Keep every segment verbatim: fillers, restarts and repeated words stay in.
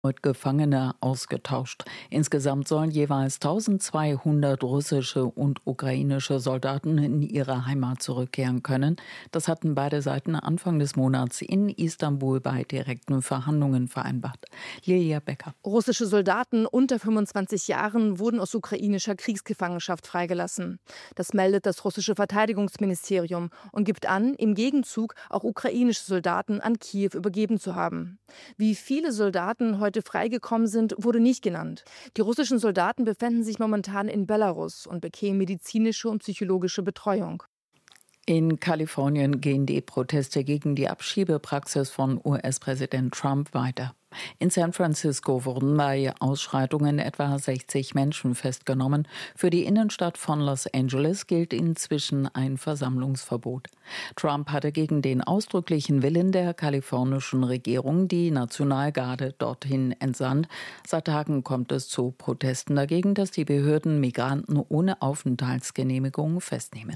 Mit Gefangene ausgetauscht. Insgesamt sollen jeweils eintausendzweihundert russische und ukrainische Soldaten in ihre Heimat zurückkehren können. Das hatten beide Seiten Anfang des Monats in Istanbul bei direkten Verhandlungen vereinbart. Lilia Becker. Russische Soldaten unter fünfundzwanzig Jahren wurden aus ukrainischer Kriegsgefangenschaft freigelassen. Das meldet das russische Verteidigungsministerium und gibt an, im Gegenzug auch ukrainische Soldaten an Kiew übergeben zu haben. Wie viele Soldaten heute freigekommen sind, wurde nicht genannt. Die russischen Soldaten befänden sich momentan in Belarus und bekämen medizinische und psychologische Betreuung. In Kalifornien gehen die Proteste gegen die Abschiebepraxis von U S-Präsident Trump weiter. In San Francisco wurden bei Ausschreitungen etwa sechzig Menschen festgenommen. Für die Innenstadt von Los Angeles gilt inzwischen ein Versammlungsverbot. Trump hatte gegen den ausdrücklichen Willen der kalifornischen Regierung die Nationalgarde dorthin entsandt. Seit Tagen kommt es zu Protesten dagegen, dass die Behörden Migranten ohne Aufenthaltsgenehmigung festnehmen.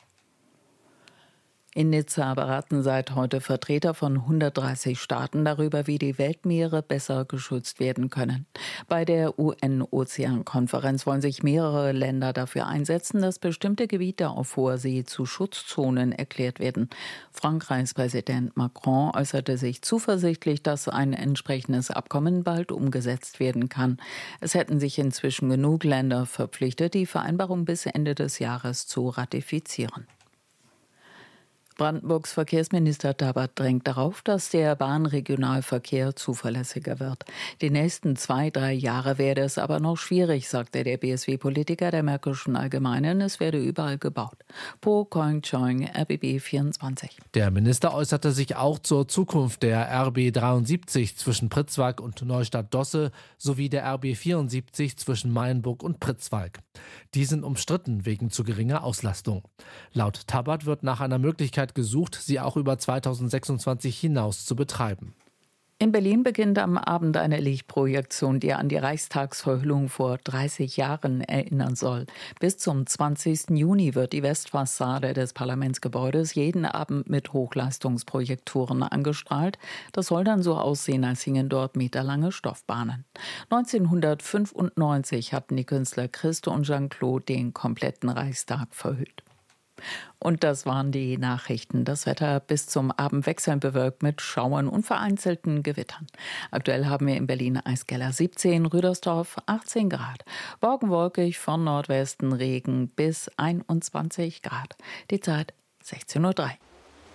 In Nizza beraten seit heute Vertreter von hundertdreißig Staaten darüber, wie die Weltmeere besser geschützt werden können. Bei der U N-Ozeankonferenz wollen sich mehrere Länder dafür einsetzen, dass bestimmte Gebiete auf hoher See zu Schutzzonen erklärt werden. Frankreichs Präsident Macron äußerte sich zuversichtlich, dass ein entsprechendes Abkommen bald umgesetzt werden kann. Es hätten sich inzwischen genug Länder verpflichtet, die Vereinbarung bis Ende des Jahres zu ratifizieren. Brandenburgs Verkehrsminister Tabat drängt darauf, dass der Bahnregionalverkehr zuverlässiger wird. Die nächsten zwei, drei Jahre werde es aber noch schwierig, sagte der B S W-Politiker der Märkischen Allgemeinen. Es werde überall gebaut. Po Koing Choing, R B B vierundzwanzig. Der Minister äußerte sich auch zur Zukunft der R B dreiundsiebzig zwischen Pritzwalk und Neustadt-Dosse sowie der R B vierundsiebzig zwischen Mayenburg und Pritzwalk. Die sind umstritten wegen zu geringer Auslastung. Laut Tabat wird nach einer Möglichkeit gesucht, sie auch über zweitausendsechsundzwanzig hinaus zu betreiben. In Berlin beginnt am Abend eine Lichtprojektion, die an die Reichstagsverhüllung vor dreißig Jahren erinnern soll. Bis zum zwanzigsten Juni wird die Westfassade des Parlamentsgebäudes jeden Abend mit Hochleistungsprojektoren angestrahlt. Das soll dann so aussehen, als hingen dort meterlange Stoffbahnen. neunzehnhundertfünfundneunzig hatten die Künstler Christo und Jean-Claude den kompletten Reichstag verhüllt. Und das waren die Nachrichten. Das Wetter bis zum Abend wechselnd bewölkt mit Schauern und vereinzelten Gewittern. Aktuell haben wir in Berlin Eiskeller siebzehn, Rüdersdorf achtzehn Grad. Morgen wolkig, von Nordwesten Regen bis einundzwanzig Grad. Die Zeit sechzehn Uhr drei.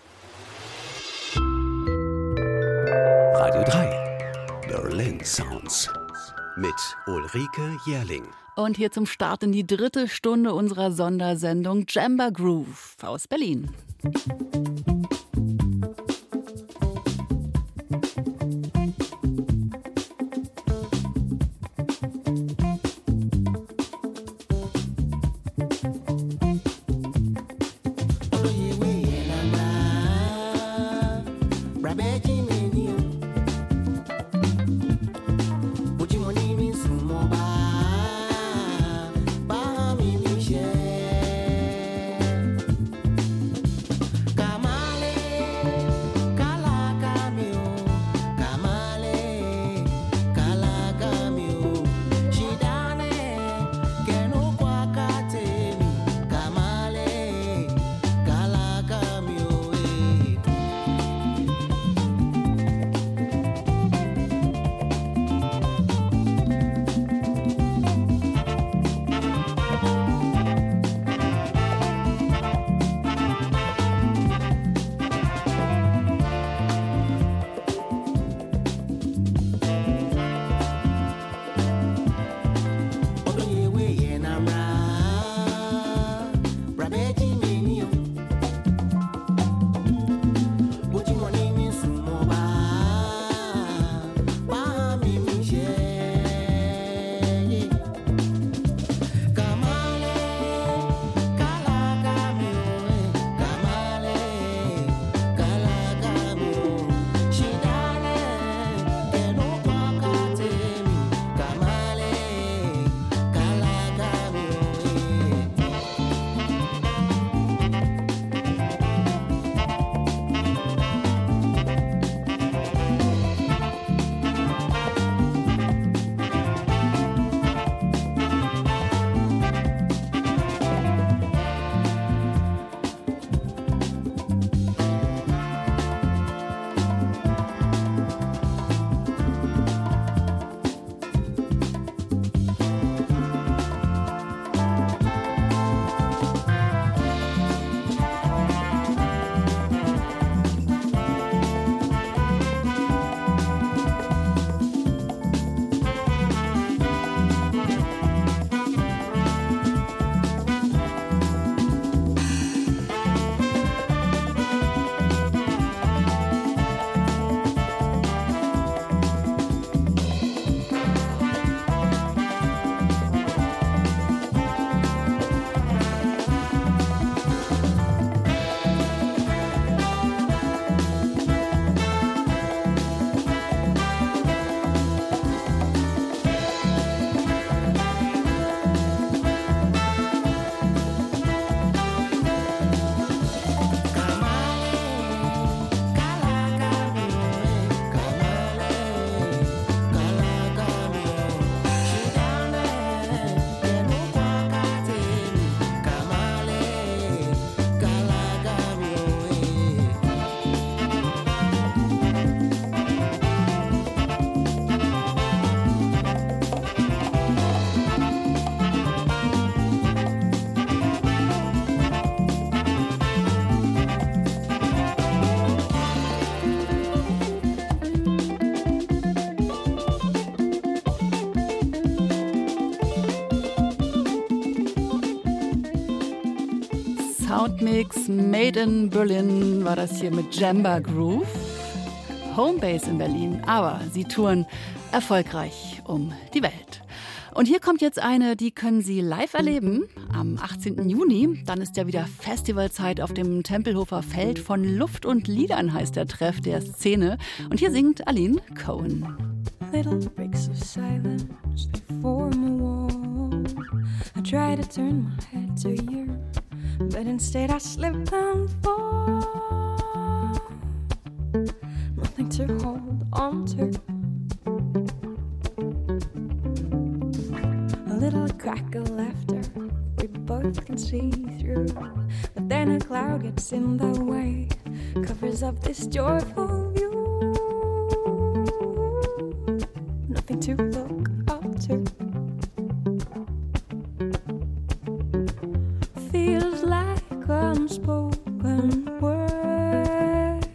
Radio drei. Berlin Sounds. Mit Ulrike Jährling. Und hier zum Start in die dritte Stunde unserer Sondersendung Jamba Groove aus Berlin. Come on. Soundmix Made in Berlin war das hier mit Jamba Groove. Homebase in Berlin, aber sie touren erfolgreich um die Welt. Und hier kommt jetzt eine, die können Sie live erleben am achtzehnten Juni. Dann ist ja wieder Festivalzeit auf dem Tempelhofer Feld. Von Luft und Liedern heißt der Treff der Szene. Und hier singt Aline Cohen. Little bricks of silence, they form a wall. I try to turn my head to you, but instead I slip and fall. Nothing to hold on to. A little crack of laughter we both can see through, but then a cloud gets in the way, covers up this joyful view. Nothing to look up to. Feels like unspoken words.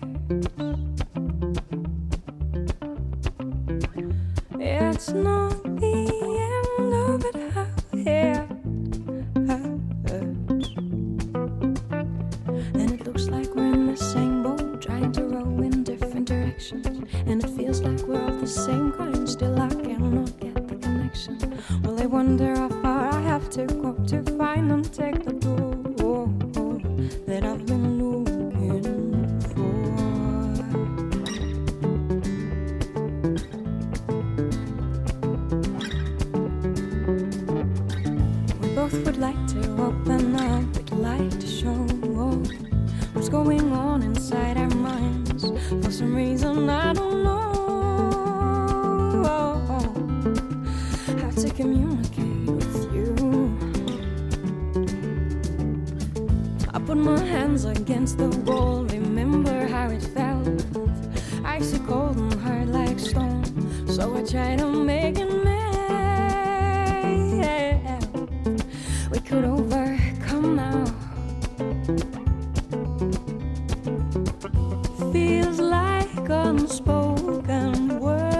It's not the end of it, how it hurts. And it looks like we're in the same boat, trying to row in different directions. And it feels like we're of the same kind, still I cannot get the connection. Well, I wonder how far I have to go to find and take the door that I've been looking for. We both would like to open up, we'd like to show what's going on inside our minds. For some reason I don't know how to communicate with you. I put my hands against the wall, remember how it felt, icy cold and hard like stone. So I try to make it melt. We could overcome now. Feels like unspoken words.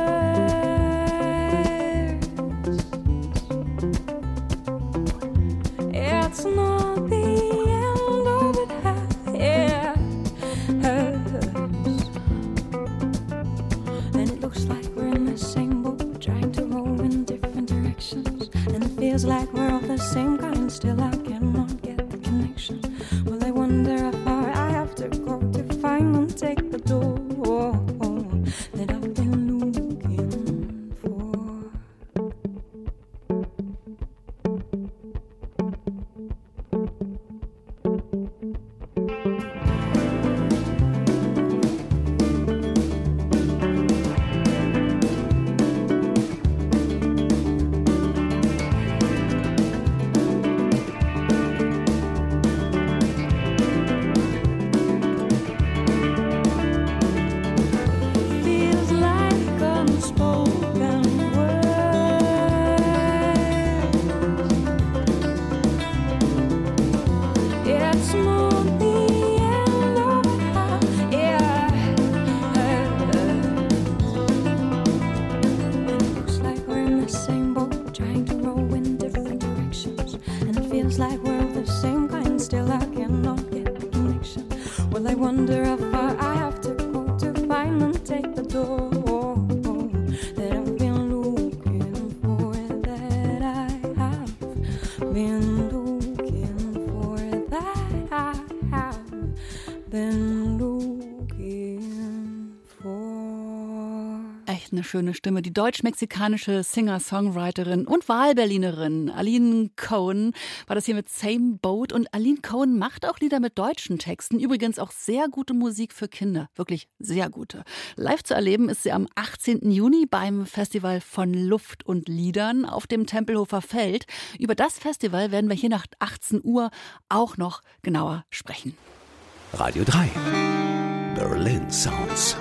It's not the end of it, how it hurts. And it looks like we're in the same boat, trying to row in different directions. And it feels like we're of the same kind, still I cannot get the connection. Well, I wonder how far I have to go to find and take the door that I've been looking for. Eine schöne Stimme, die deutsch-mexikanische Singer-Songwriterin und Wahlberlinerin Aline Cohen war das hier mit Same Boat. Und Aline Cohen macht auch Lieder mit deutschen Texten, übrigens auch sehr gute Musik für Kinder, wirklich sehr gute. Live zu erleben ist sie am achtzehnten Juni beim Festival von Luft und Liedern auf dem Tempelhofer Feld. Über das Festival werden wir hier nach achtzehn Uhr auch noch genauer sprechen. Radio drei. Berlin Sounds.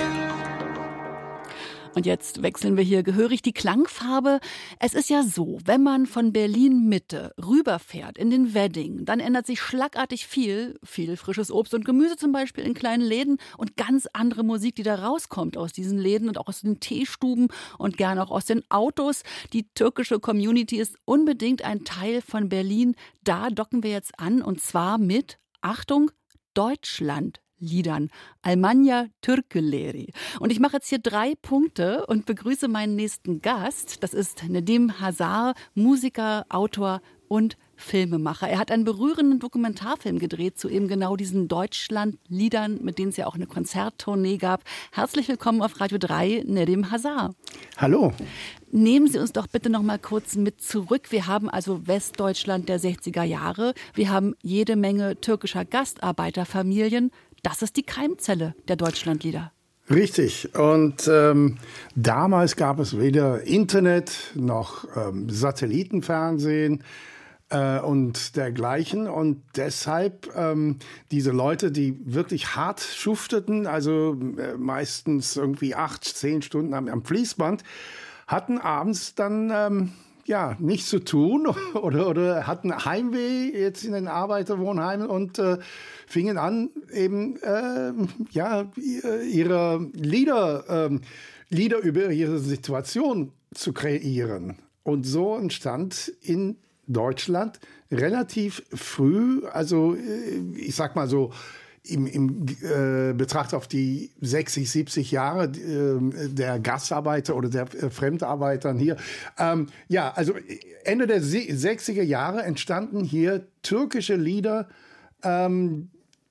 Und jetzt wechseln wir hier gehörig die Klangfarbe. Es ist ja so, wenn man von Berlin-Mitte rüberfährt in den Wedding, dann ändert sich schlagartig viel. Viel frisches Obst und Gemüse zum Beispiel in kleinen Läden und ganz andere Musik, die da rauskommt aus diesen Läden und auch aus den Teestuben und gerne auch aus den Autos. Die türkische Community ist unbedingt ein Teil von Berlin. Da docken wir jetzt an und zwar mit Achtung, Deutschlandliedern. Almanja Türküleri. Und ich mache jetzt hier drei Punkte und begrüße meinen nächsten Gast. Das ist Nedim Hazar, Musiker, Autor und Filmemacher. Er hat einen berührenden Dokumentarfilm gedreht zu eben genau diesen Deutschlandliedern, mit denen es ja auch eine Konzerttournee gab. Herzlich willkommen auf Radio drei, Nedim Hazar. Hallo. Nehmen Sie uns doch bitte noch mal kurz mit zurück. Wir haben also Westdeutschland der sechziger Jahre. Wir haben jede Menge türkischer Gastarbeiterfamilien. Das ist die Keimzelle der Deutschlandlieder. Richtig. Und ähm, damals gab es weder Internet noch ähm, Satellitenfernsehen äh, und dergleichen. Und deshalb ähm, diese Leute, die wirklich hart schufteten, also äh, meistens irgendwie acht, zehn Stunden am, am Fließband, hatten abends dann ähm, ja nichts zu tun oder, oder hatten Heimweh jetzt in den Arbeiterwohnheimen und äh, fingen an, eben äh, ja, ihre Lieder, äh, Lieder über ihre Situation zu kreieren. Und so entstand in Deutschland relativ früh, also ich sag mal so, im, im äh, Betracht auf die sechzig, siebzig Jahre äh, der Gastarbeiter oder der äh, Fremdarbeitern hier. Ähm, ja, also Ende der sechziger Jahre entstanden hier türkische Lieder, ähm,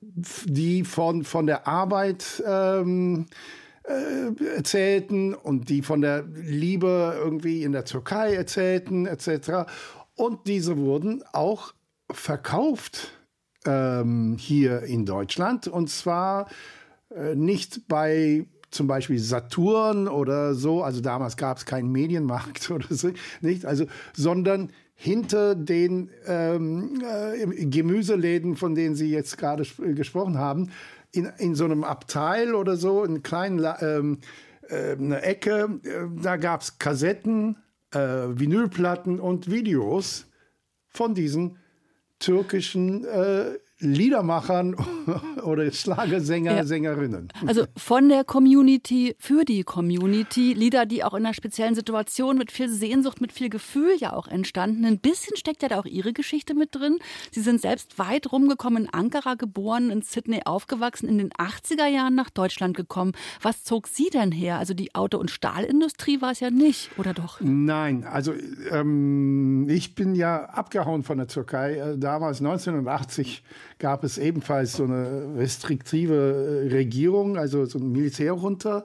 die von, von der Arbeit ähm, äh, erzählten und die von der Liebe irgendwie in der Türkei erzählten, et cetera. Und diese wurden auch verkauft ähm, hier in Deutschland. Und zwar äh, nicht bei zum Beispiel Saturn oder so, also damals gab es keinen Medienmarkt oder so, nicht, also, sondern hinter den ähm, äh, Gemüseläden, von denen Sie jetzt gerade sp- gesprochen haben, in, in so einem Abteil oder so, in kleinen ähm, äh, eine Ecke, äh, da gab es Kassetten, äh, Vinylplatten und Videos von diesen türkischen äh, Liedermachern oder Schlagersänger, ja. Sängerinnen. Also von der Community für die Community, Lieder, die auch in einer speziellen Situation mit viel Sehnsucht, mit viel Gefühl ja auch entstanden. Ein bisschen steckt ja da auch Ihre Geschichte mit drin. Sie sind selbst weit rumgekommen, in Ankara geboren, in Sydney aufgewachsen, in den achtziger Jahren nach Deutschland gekommen. Was zog Sie denn her? Also die Auto- und Stahlindustrie war es ja nicht, oder doch? Nein, also ähm, ich bin ja abgehauen von der Türkei. Damals neunzehnhundertachtzig gab es ebenfalls so eine restriktive Regierung, also so ein Militärjunta.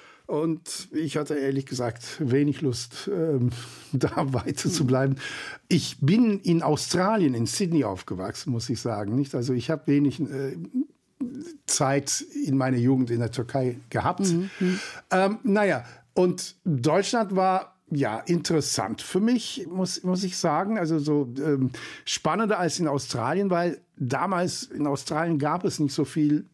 Und ich hatte ehrlich gesagt wenig Lust, ähm, da weiter zu bleiben. Ich bin in Australien, in Sydney aufgewachsen, muss ich sagen. Nicht? Also ich habe wenig äh, Zeit in meiner Jugend in der Türkei gehabt. Mhm. Ähm, naja, und Deutschland war ja interessant für mich, muss, muss ich sagen. Also so ähm, spannender als in Australien, weil damals in Australien gab es nicht so viel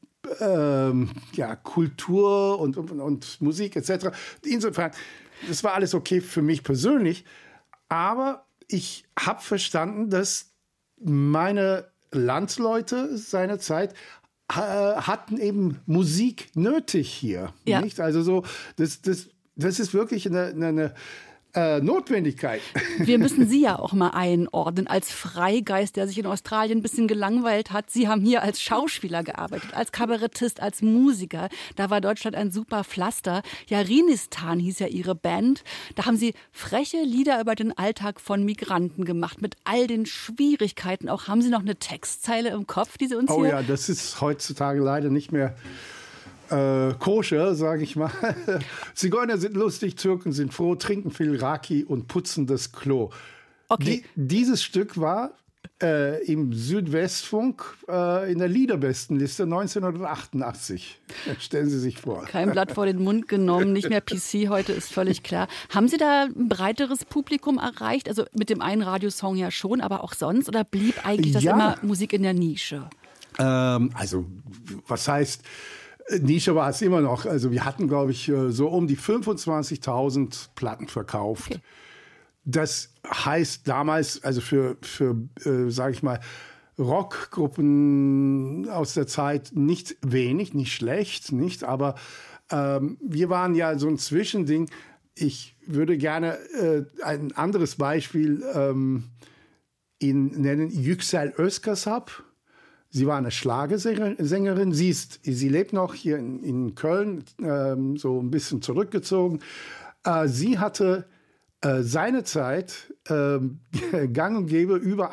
ähm, ja, Kultur und, und, und Musik et cetera. Insofern, das war alles okay für mich persönlich. Aber ich habe verstanden, dass meine Landsleute seinerzeit äh, hatten eben Musik nötig hier. Ja. Nicht? Also so, das, das Das ist wirklich eine, eine, eine äh, Notwendigkeit. Wir müssen Sie ja auch mal einordnen als Freigeist, der sich in Australien ein bisschen gelangweilt hat. Sie haben hier als Schauspieler gearbeitet, als Kabarettist, als Musiker. Da war Deutschland ein super Pflaster. Jarinistan hieß ja Ihre Band. Da haben Sie freche Lieder über den Alltag von Migranten gemacht, mit all den Schwierigkeiten. Auch haben Sie noch eine Textzeile im Kopf, die Sie uns oh hier... Oh ja, das ist heutzutage leider nicht mehr Äh, koscher, sage ich mal. Zigeuner sind lustig, Türken sind froh, trinken viel Raki und putzen das Klo. Okay. Die, dieses Stück war äh, im Südwestfunk äh, in der Liederbestenliste neunzehnhundertachtundachtzig. Stellen Sie sich vor. Kein Blatt vor den Mund genommen, nicht mehr P C heute, ist völlig klar. Haben Sie da ein breiteres Publikum erreicht? Also mit dem einen Radiosong ja schon, aber auch sonst? Oder blieb eigentlich das ja. immer Musik in der Nische? Ähm, also, was heißt... Nische war es immer noch. Also wir hatten, glaube ich, so um die fünfundzwanzigtausend Platten verkauft. Okay. Das heißt damals, also für, für äh, sage ich mal, Rockgruppen aus der Zeit nicht wenig, nicht schlecht, nicht. Aber ähm, wir waren ja so ein Zwischending. Ich würde gerne äh, ein anderes Beispiel ähm, in, nennen. Yüksel Özkasap. Sie war eine Schlagersängerin. Sie, ist, sie lebt noch hier in, in Köln, ähm, so ein bisschen zurückgezogen. Äh, sie hatte äh, seinerzeit äh, gang und gäbe über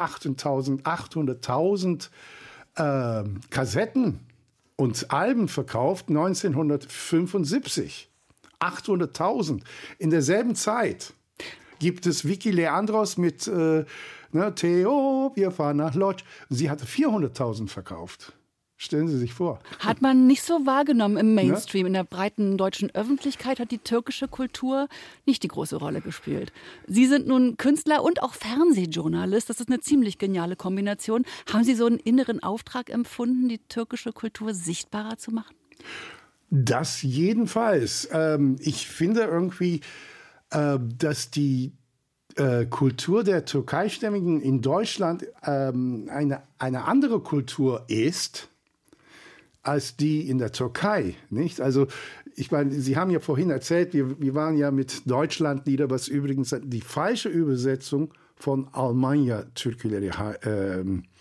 achthunderttausend äh, Kassetten und Alben verkauft, neunzehnhundertfünfundsiebzig. achthunderttausend. In derselben Zeit gibt es Vicky Leandros mit äh, ne, Theo, wir fahren nach Lodz. Sie hatte vierhunderttausend verkauft. Stellen Sie sich vor. Hat man nicht so wahrgenommen im Mainstream. Ja? In der breiten deutschen Öffentlichkeit hat die türkische Kultur nicht die große Rolle gespielt. Sie sind nun Künstler und auch Fernsehjournalist. Das ist eine ziemlich geniale Kombination. Haben Sie so einen inneren Auftrag empfunden, die türkische Kultur sichtbarer zu machen? Das jedenfalls. Ähm, ich finde irgendwie, äh, dass die äh, Kultur der Türkeistämmigen in Deutschland ähm, eine, eine andere Kultur ist als die in der Türkei, nicht? Also ich meine, Sie haben ja vorhin erzählt, wir, wir waren ja mit Deutschlandlieder, was übrigens die falsche Übersetzung von Almanya Türküleri äh,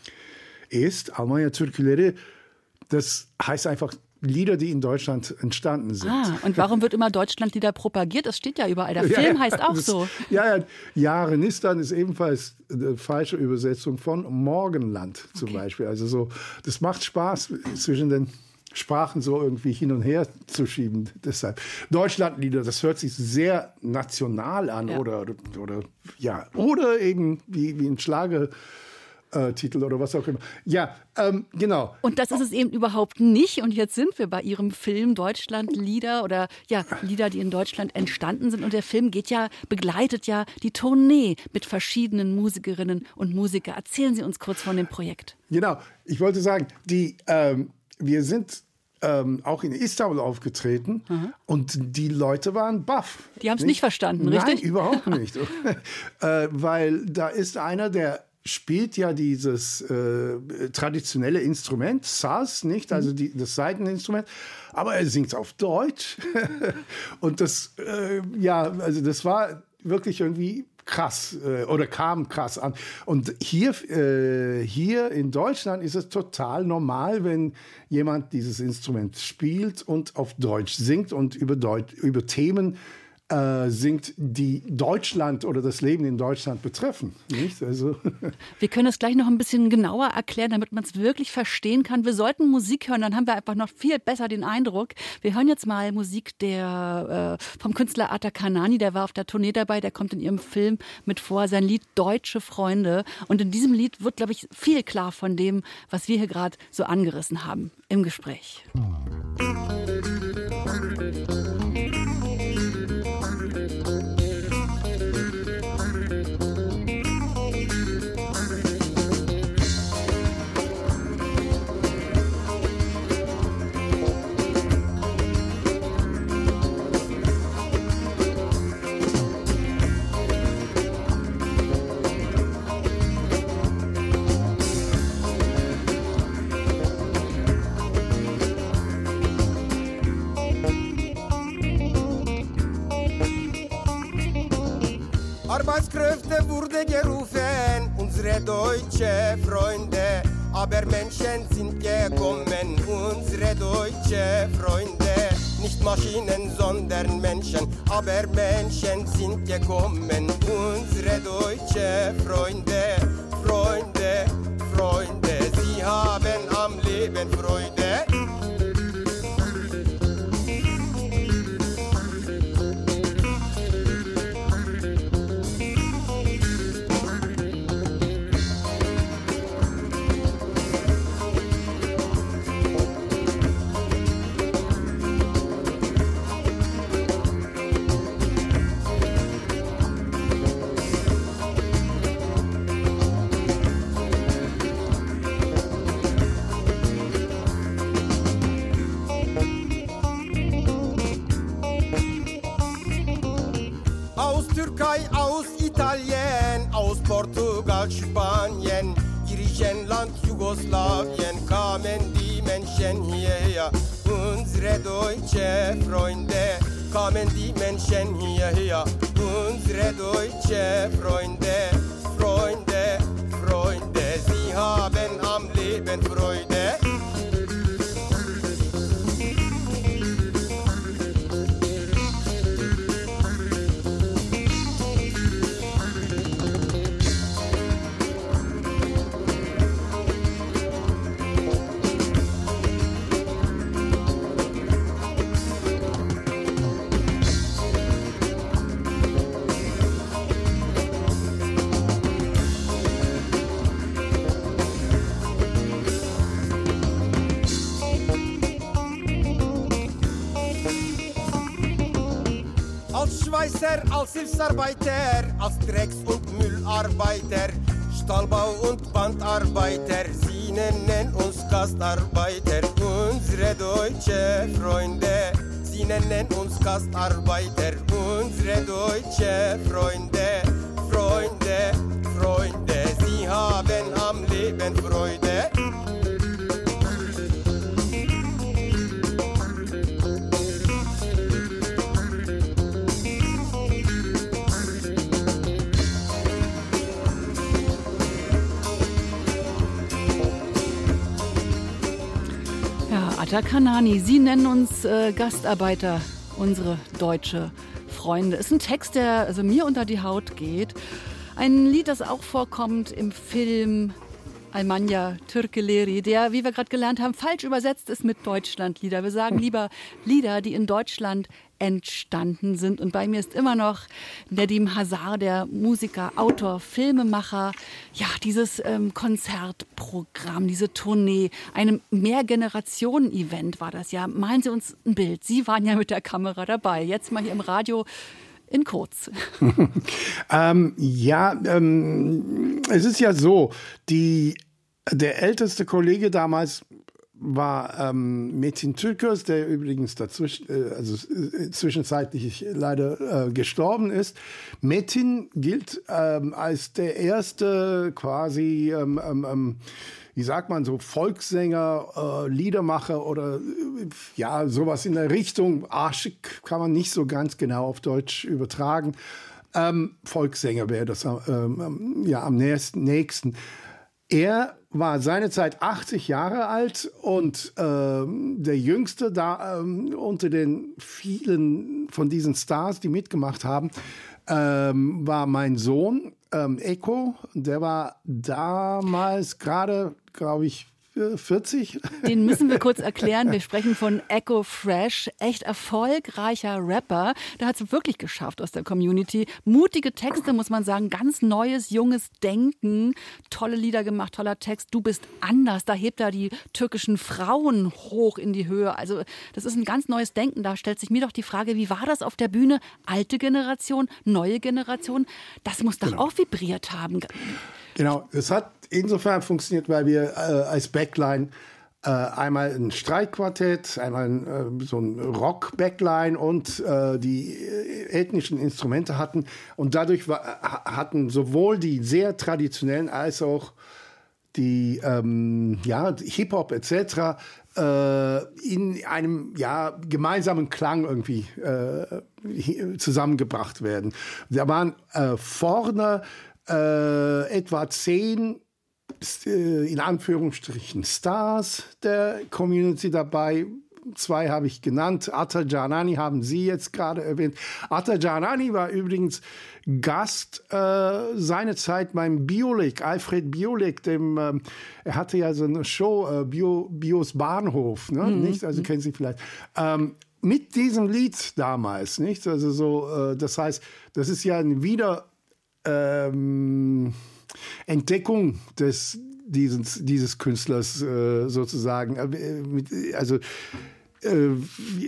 ist. Almanya Türküleri, das heißt einfach Lieder, die in Deutschland entstanden sind. Ah, und warum wird immer Deutschlandlieder propagiert? Das steht ja überall. Der Film ja, ja, heißt auch das, so. Ja, ja, Jarenistan ist ebenfalls eine falsche Übersetzung von Morgenland zum okay. Beispiel. Also so, das macht Spaß, zwischen den Sprachen so irgendwie hin und her zu schieben. Deshalb Deutschlandlieder, das hört sich sehr national an ja. oder oder ja oder eben wie wie ein Schlager. Titel oder was auch immer. Ja, ähm, genau. Und das ist es eben überhaupt nicht. Und jetzt sind wir bei Ihrem Film Deutschlandlieder oder ja, Lieder, die in Deutschland entstanden sind. Und der Film geht ja, begleitet ja die Tournee mit verschiedenen Musikerinnen und Musikern. Erzählen Sie uns kurz von dem Projekt. Genau. Ich wollte sagen, die, ähm, wir sind ähm, auch in Istanbul aufgetreten mhm. und die Leute waren baff. Die haben es nicht? nicht verstanden, richtig? Nein, überhaupt nicht. äh, weil da ist einer, der spielt ja dieses äh, traditionelle Instrument, Saz, nicht, also die, das Saiteninstrument, aber er singt auf Deutsch. Und das, äh, ja, also das war wirklich irgendwie krass äh, oder kam krass an. Und hier, äh, hier in Deutschland ist es total normal, wenn jemand dieses Instrument spielt und auf Deutsch singt und über, Deut- über Themen Äh, singt, die Deutschland oder das Leben in Deutschland betreffen. Nicht? Also wir können es gleich noch ein bisschen genauer erklären, damit man es wirklich verstehen kann. Wir sollten Musik hören, dann haben wir einfach noch viel besser den Eindruck. Wir hören jetzt mal Musik der, äh, vom Künstler Atakanani, der war auf der Tournee dabei, der kommt in Ihrem Film mit vor, sein Lied Deutsche Freunde. Und in diesem Lied wird, glaube ich, viel klar von dem, was wir hier gerade so angerissen haben im Gespräch. Arbeitskräfte wurde gerufen, unsere deutsche Freunde. Aber Menschen sind gekommen, unsere deutsche Freunde. Nicht Maschinen, sondern Menschen. Aber Menschen sind gekommen, unsere deutsche Freunde. Freunde, Freunde, sie haben am Leben Freude. Aus Italien, aus Portugal, Spanien, Griechenland, Jugoslawien kamen die Menschen hierher. Unsere deutsche Freunde kamen die Menschen hierher. Unsere deutsche Freunde, Freunde, Freunde, sie haben am Leben Freude. mehr als Hilfsarbeiter, als Drecks- und Müllarbeiter, Stahlbau- und Bandarbeiter. Sie nennen uns Gastarbeiter, unsere deutsche Freunde. Sie nennen uns Gastarbeiter, unsere deutsche Freunde. Freunde, Freunde, sie haben am Leben Freude. Ata Kanani, Sie nennen uns äh, Gastarbeiter, unsere deutsche Freunde. Ist ein Text, der also mir unter die Haut geht. Ein Lied, das auch vorkommt im Film Almanja Türkeleri, der, wie wir gerade gelernt haben, falsch übersetzt ist mit Deutschlandlieder. Wir sagen lieber Lieder, die in Deutschland entstanden sind. Und bei mir ist immer noch Nedim Hazar, der Musiker, Autor, Filmemacher. Ja, dieses ähm, Konzertprogramm, diese Tournee, einem Mehrgenerationen-Event war das ja. Malen Sie uns ein Bild. Sie waren ja mit der Kamera dabei. Jetzt mal hier im Radio in kurz. ähm, ja, ähm, es ist ja so, die, der älteste Kollege damals war ähm, Metin Türkös, der übrigens dazwischen, äh, also äh, zwischenzeitlich leider äh, gestorben ist. Metin gilt ähm, als der erste quasi, ähm, ähm, wie sagt man so, Volkssänger, äh, Liedermacher oder äh, ja, sowas in der Richtung. Aşık kann man nicht so ganz genau auf Deutsch übertragen. Ähm, Volkssänger wäre das ähm, ja, am nächsten. nächsten. Er war seinerzeit achtzig Jahre alt und ähm, der Jüngste da ähm, unter den vielen von diesen Stars, die mitgemacht haben, ähm, war mein Sohn ähm, Eko. Der war damals gerade, glaube ich, vierzig. Den müssen wir kurz erklären. Wir sprechen von Eko Fresh, echt erfolgreicher Rapper. Der hat es wirklich geschafft aus der Community. Mutige Texte, muss man sagen, ganz neues, junges Denken. Tolle Lieder gemacht, toller Text. Du bist anders. Da hebt er die türkischen Frauen hoch in die Höhe. Also das ist ein ganz neues Denken. Da stellt sich mir doch die Frage, wie war das auf der Bühne? Alte Generation, neue Generation. Das muss doch genau. auch vibriert haben. Genau, es hat insofern funktioniert, weil wir äh, als Backline äh, einmal ein Streitquartett, einmal ein, äh, so ein Rock-Backline und äh, die ethnischen Instrumente hatten. Und dadurch war, hatten sowohl die sehr traditionellen als auch die ähm, ja, Hip-Hop et cetera äh, in einem ja, gemeinsamen Klang irgendwie äh, zusammengebracht werden. Da waren äh, vorne Äh, etwa zehn, äh, in Anführungsstrichen, Stars der Community dabei. Zwei habe ich genannt. Ata Canani haben Sie jetzt gerade erwähnt. Ata Canani war übrigens Gast äh, seinerzeit beim Biolik, Alfred Biolik. Dem, äh, er hatte ja so eine Show, äh, Bio, Bios Bahnhof, ne? Mhm. Nicht? Also kennen Sie vielleicht. Ähm, mit diesem Lied damals, nicht? Also so, äh, das heißt, das ist ja ein wieder Ähm, Entdeckung des, dieses, dieses Künstlers äh, sozusagen. Also äh,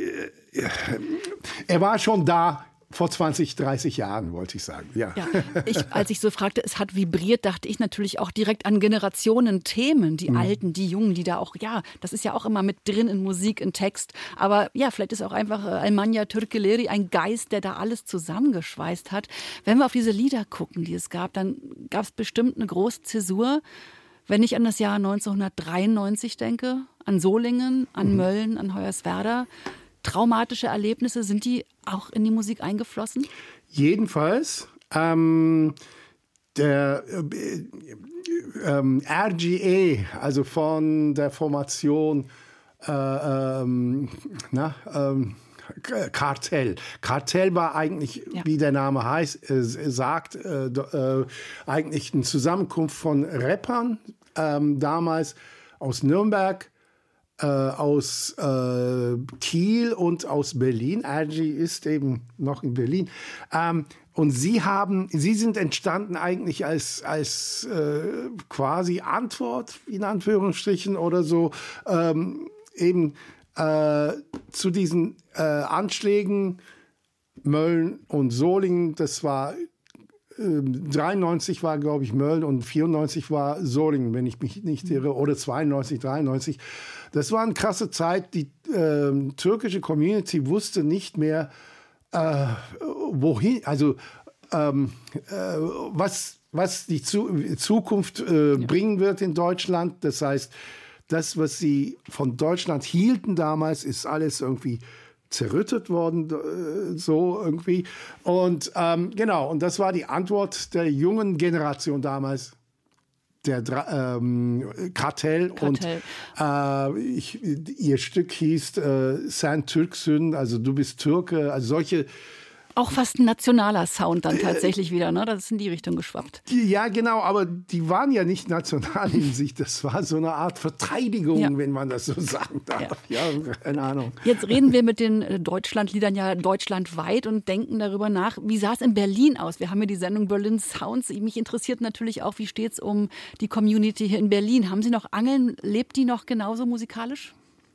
er war schon da vor zwanzig, dreißig Jahren, wollte ich sagen. Ja. Ja, ich, als ich so fragte, es hat vibriert, dachte ich natürlich auch direkt an Generationen-Themen, die mhm. Alten, die Jungen, die da auch, ja, das ist ja auch immer mit drin in Musik, in Text. Aber ja, vielleicht ist auch einfach äh, Almanja Türkeleri ein Geist, der da alles zusammengeschweißt hat. Wenn wir auf diese Lieder gucken, die es gab, dann gab es bestimmt eine große Zäsur. Wenn ich an das Jahr neunzehnhundertdreiundneunzig denke, an Solingen, an mhm. Mölln, an Hoyerswerda, traumatische Erlebnisse, sind die auch in die Musik eingeflossen? Jedenfalls. Ähm, der äh, ähm, R G A, also von der Formation äh, ähm, na, ähm, Kartell. Kartell war eigentlich, ja. wie der Name heißt, äh, sagt, äh, äh, eigentlich eine Zusammenkunft von Rappern, äh, damals aus Nürnberg, Äh, aus äh, Kiel und aus Berlin. R G ist eben noch in Berlin. Ähm, und sie haben, sie sind entstanden eigentlich als, als äh, quasi Antwort, in Anführungsstrichen oder so, ähm, eben äh, zu diesen äh, Anschlägen Mölln und Solingen. Das war dreiundneunzig war, glaube ich, Mölln und vierundneunzig war Solingen, wenn ich mich nicht irre, oder zweiundneunzig, dreiundneunzig. Das war eine krasse Zeit. Die äh, türkische Community wusste nicht mehr, äh, wohin, also ähm, äh, was, was die Zu- Zukunft äh, ja. bringen wird in Deutschland. Das heißt, das, was sie von Deutschland hielten damals, ist alles irgendwie zerrüttet worden, so irgendwie. Und ähm, genau, und das war die Antwort der jungen Generation damals, der ähm, Kartell. Kartell. Und äh, ich, ihr Stück hieß äh, Sen Türksün, also du bist Türke, also solche. Auch fast ein nationaler Sound dann tatsächlich wieder, ne? Das ist in die Richtung geschwappt. Ja, genau, aber die waren ja nicht national in sich. Das war so eine Art Verteidigung, ja. wenn man das so sagen darf. Ja. ja, keine Ahnung. Jetzt reden wir mit den Deutschlandliedern ja deutschlandweit und denken darüber nach, wie sah es in Berlin aus? Wir haben ja die Sendung Berlin Sounds. Mich interessiert natürlich auch, wie steht es um die Community hier in Berlin? Haben Sie noch Angeln? Lebt die noch genauso musikalisch?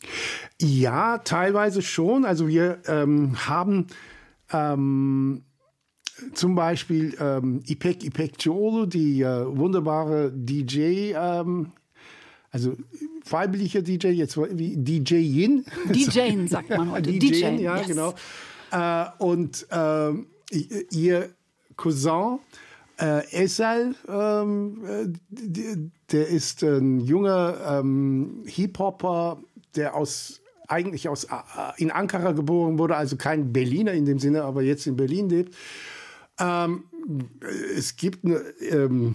Ja, teilweise schon. Also wir ähm, haben Ähm, zum Beispiel ähm, İpek İpekçioğlu, die äh, wunderbare D J, ähm, also weibliche D J, jetzt wie D J-in. D J-in sagt man heute. D J-in, ja, yes. genau. Äh, und äh, ihr Cousin äh, Esel, ähm, der ist ein junger ähm, Hip-Hopper, der aus eigentlich aus, in Ankara geboren wurde, also kein Berliner in dem Sinne, aber jetzt in Berlin lebt. Ähm, es gibt eine ähm,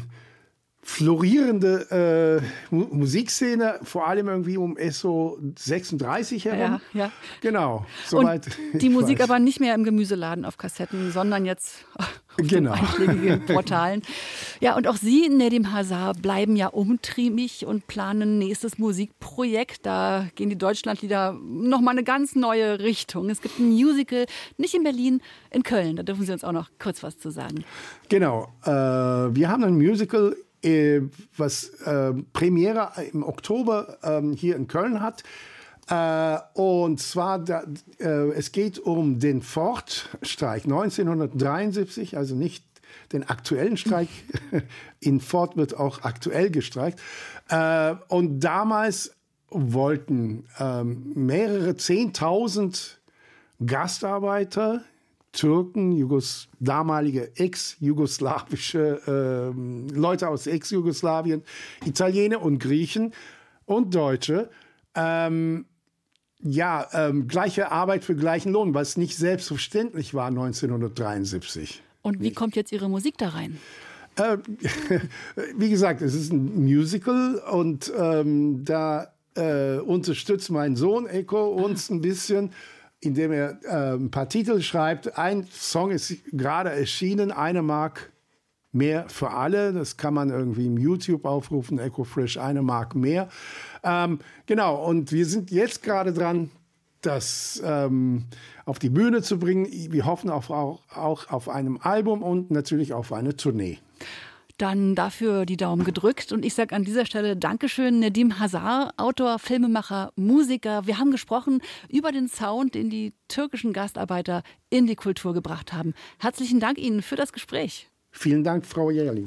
florierende äh, Musikszene, vor allem irgendwie um S O sechsunddreißig herum. Ja, ja. Genau. Soweit und die Musik weiß. Aber nicht mehr im Gemüseladen auf Kassetten, sondern jetzt auf genau. einschlägigen Portalen. Ja, und auch Sie, Nedim Hazar, bleiben ja umtriebig und planen ein nächstes Musikprojekt. Da gehen die Deutschlandlieder nochmal eine ganz neue Richtung. Es gibt ein Musical, nicht in Berlin, in Köln. Da dürfen Sie uns auch noch kurz was zu sagen. Genau. Äh, wir haben ein Musical, äh, was äh, Premiere im Oktober äh, hier in Köln hat. Äh, und zwar, da, äh, es geht um den Ford-Streik neunzehnhundertdreiundsiebzig, also nicht den aktuellen Streik. In Ford wird auch aktuell gestreikt. Äh, und damals wollten äh, mehrere Zehntausend Gastarbeiter, Türken, Jugos, damalige ex-jugoslawische äh, Leute aus Ex-Jugoslawien, Italiener und Griechen und Deutsche, ähm, ja, ähm, gleiche Arbeit für gleichen Lohn, was nicht selbstverständlich war neunzehnhundertdreiundsiebzig. Und wie kommt jetzt Ihre Musik da rein? Äh, wie gesagt, es ist ein Musical und ähm, da äh, unterstützt mein Sohn Eko uns ein bisschen, indem er äh, ein paar Titel schreibt. Ein Song ist gerade erschienen, Eine Mark mehr für alle. Das kann man irgendwie im YouTube aufrufen, Eko Fresh, Eine Mark mehr. Ähm, genau, und wir sind jetzt gerade dran, das ähm, auf die Bühne zu bringen. Wir hoffen auf, auch, auch auf einem Album und natürlich auf eine Tournee. Dann dafür die Daumen gedrückt. Und ich sage an dieser Stelle Dankeschön, Nedim Hazar, Autor, Filmemacher, Musiker. Wir haben gesprochen über den Sound, den die türkischen Gastarbeiter in die Kultur gebracht haben. Herzlichen Dank Ihnen für das Gespräch. Vielen Dank, Frau Jährling.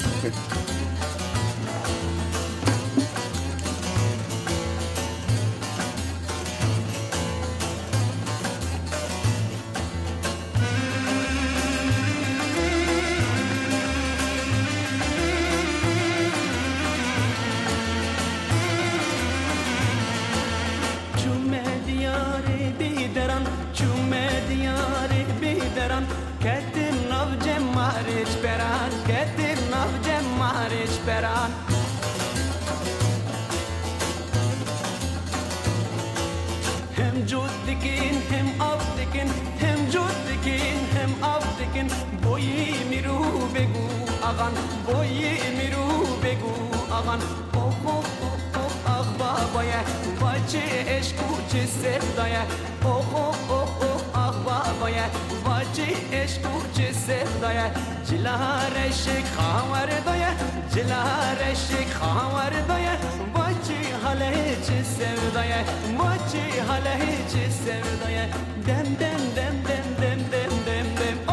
boyi miru begu agan oh oh oh oh ah babaya vache eşku sevdaya oh oh oh oh ah babaya vache eşku sevdaya cilar eşik khavar daya cilar eşik khavar daya vache hale sevdaya vache hale sevdaya dem dem dem dem dem dem dem dem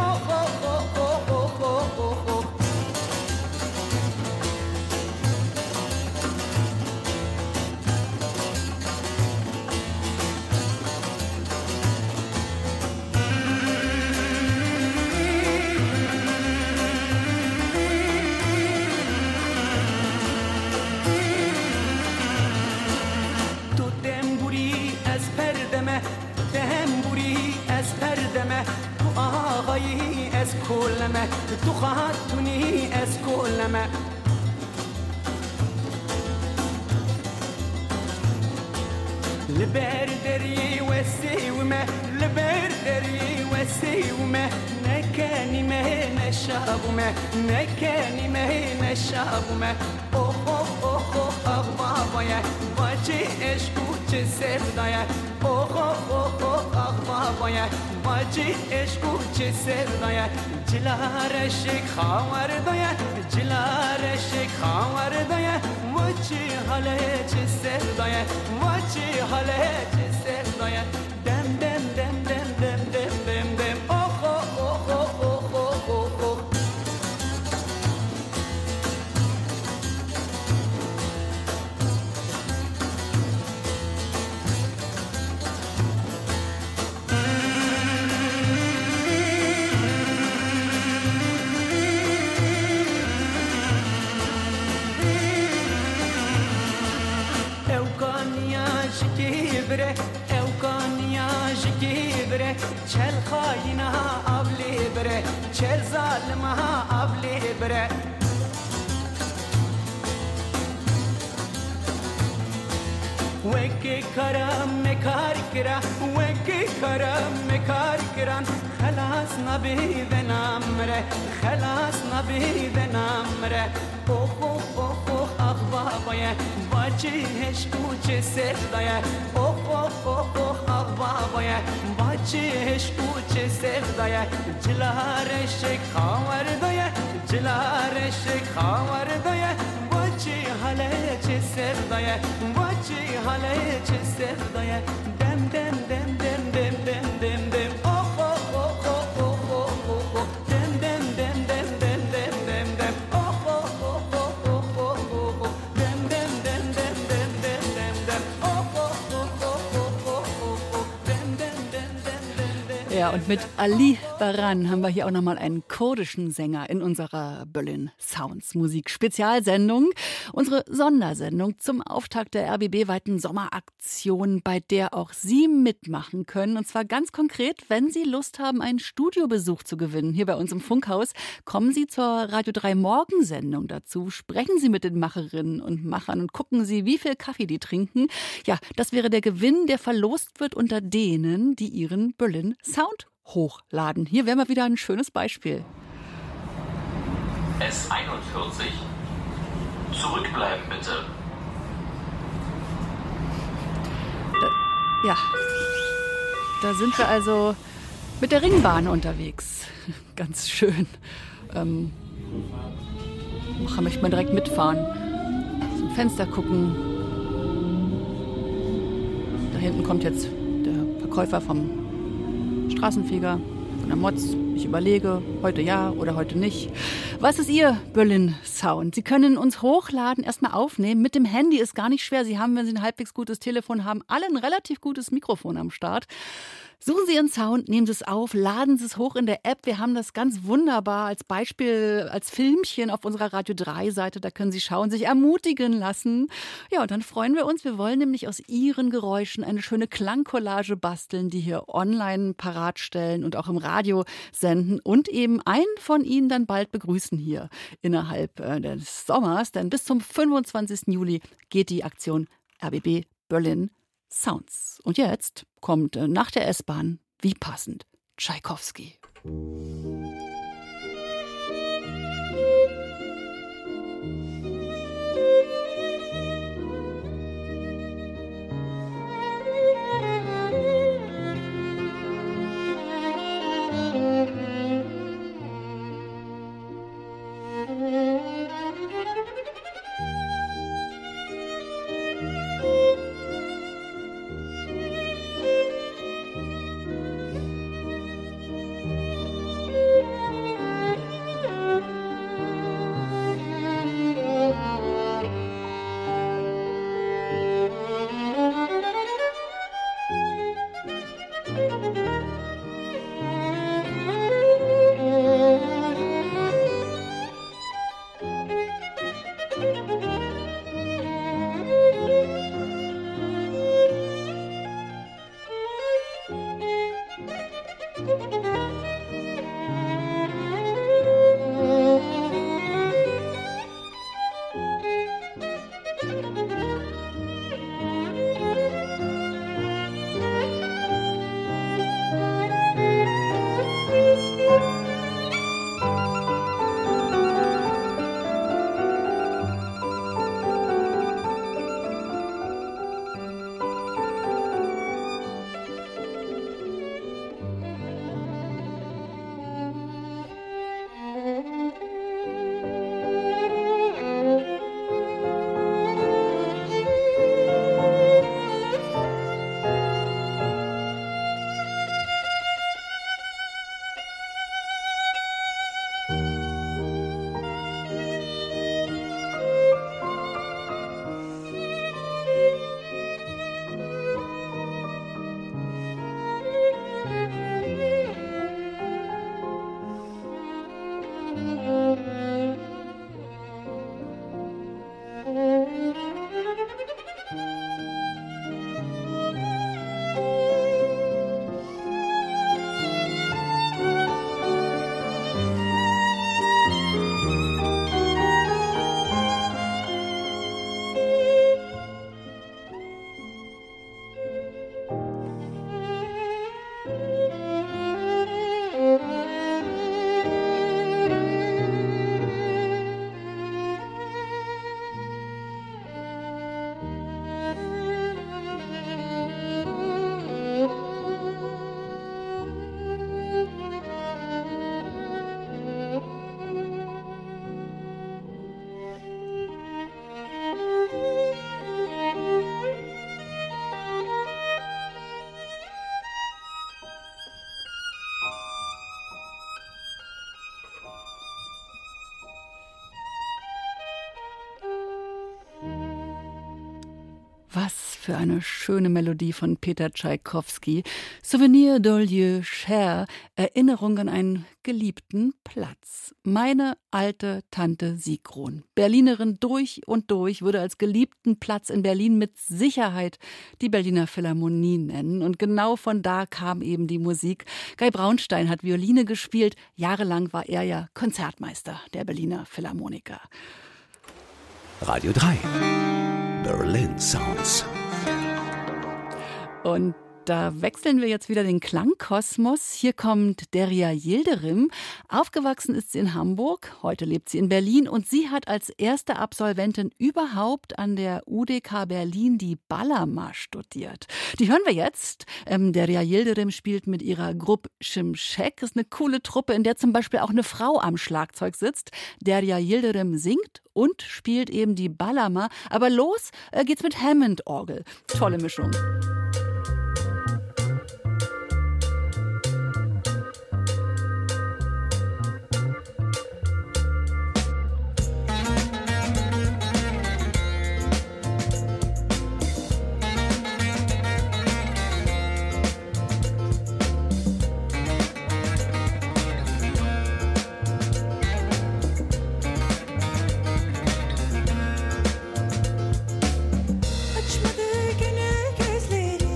تو خاطونی از کلمه لبر دري وسيومه لبر دري وسيومه نكاني مهن الشابومه نكاني مهن الشابومه اوه اوه اوه اوه اخ بابايا باجي اشكو sevdaya oh oh oh oh ah babaya baci eşku çi sevdaya cilar eşik xawar daya cilar eşik xawar daya vaci hale çi sevdaya vaci hale çi sevdaya dem dem dem dem dem dem dem dem oh oh oh oh oh oh oh oh bre eukania jibre chel khayna avle bre chel zalma avle bre weke karam me kar kira weke karam me kar kiran khalas nabi de namre khalas nabi de namre oh oh oh oh ah babaya baci eşku çi sevdaya oh oh oh oh ah babaya baci eşku çi sevdaya cilar eşik xawar daya cilar eşik xawar daya baci hale çi sevdaya baci hale çi sevdaya dem dem dem dem dem dem dem dem oh oh oh oh oh oh oh oh dem dem dem dem dem dem dem dem oh oh oh oh oh oh oh oh dem dem dem dem dem dem dem dem oh oh oh oh oh oh oh dem dem dem dem dem dem. Ja, und mit Ali Baran haben wir hier auch nochmal einen kurdischen Sänger in unserer Berlin Sounds Musik Spezialsendung. Unsere Sondersendung zum Auftakt der R B B-weiten Sommeraktion, bei der auch Sie mitmachen können. Und zwar ganz konkret, wenn Sie Lust haben, einen Studiobesuch zu gewinnen, hier bei uns im Funkhaus, kommen Sie zur Radio drei Morgensendung dazu. Sprechen Sie mit den Macherinnen und Machern und gucken Sie, wie viel Kaffee die trinken. Ja, das wäre der Gewinn, der verlost wird unter denen, die ihren Berlin Sound hochladen. Hier wäre mal wieder ein schönes Beispiel. S einundvierzig. Zurückbleiben bitte. Da, ja, da sind wir also mit der Ringbahn unterwegs. Ganz schön. Ähm, ach, möchte man direkt mitfahren. Zum Fenster gucken. Da hinten kommt jetzt der Verkäufer vom Straßenfeger, von der Moz. Ich überlege, heute ja oder heute nicht. Was ist Ihr Berlin Sound? Sie können uns hochladen, erstmal aufnehmen. Mit dem Handy ist gar nicht schwer. Sie haben, wenn Sie ein halbwegs gutes Telefon haben, alle ein relativ gutes Mikrofon am Start. Suchen Sie Ihren Sound, nehmen Sie es auf, laden Sie es hoch in der App. Wir haben das ganz wunderbar als Beispiel, als Filmchen auf unserer Radio drei Seite. Da können Sie schauen, sich ermutigen lassen. Ja, und dann freuen wir uns. Wir wollen nämlich aus Ihren Geräuschen eine schöne Klangcollage basteln, die hier online parat stellen und auch im Radio senden und eben einen von Ihnen dann bald begrüßen hier innerhalb äh, des Sommers. Denn bis zum fünfundzwanzigsten Juli geht die Aktion R B B Berlin Sounds. Und jetzt kommt äh, nach der S-Bahn, wie passend, Tschaikowski. Was für eine schöne Melodie von Peter Tschaikowski. Souvenir d'un lieu cher, Erinnerung an einen geliebten Platz. Meine alte Tante Sigrun, Berlinerin durch und durch, würde als geliebten Platz in Berlin mit Sicherheit die Berliner Philharmonie nennen. Und genau von da kam eben die Musik. Guy Braunstein hat Violine gespielt. Jahrelang war er ja Konzertmeister der Berliner Philharmoniker. Radio drei. Berlin Sounds. Und da wechseln wir jetzt wieder den Klangkosmos. Hier kommt Derya Yildirim. Aufgewachsen ist sie in Hamburg, heute lebt sie in Berlin und sie hat als erste Absolventin überhaupt an der U D K Berlin die Balama studiert. Die hören wir jetzt. Ähm, Derya Yildirim spielt mit ihrer Gruppe Şimşek. Das ist eine coole Truppe, in der zum Beispiel auch eine Frau am Schlagzeug sitzt. Derya Yildirim singt und spielt eben die Balama. Aber los äh, geht's mit Hammond-Orgel. Tolle Mischung. Açmadı gene gözleri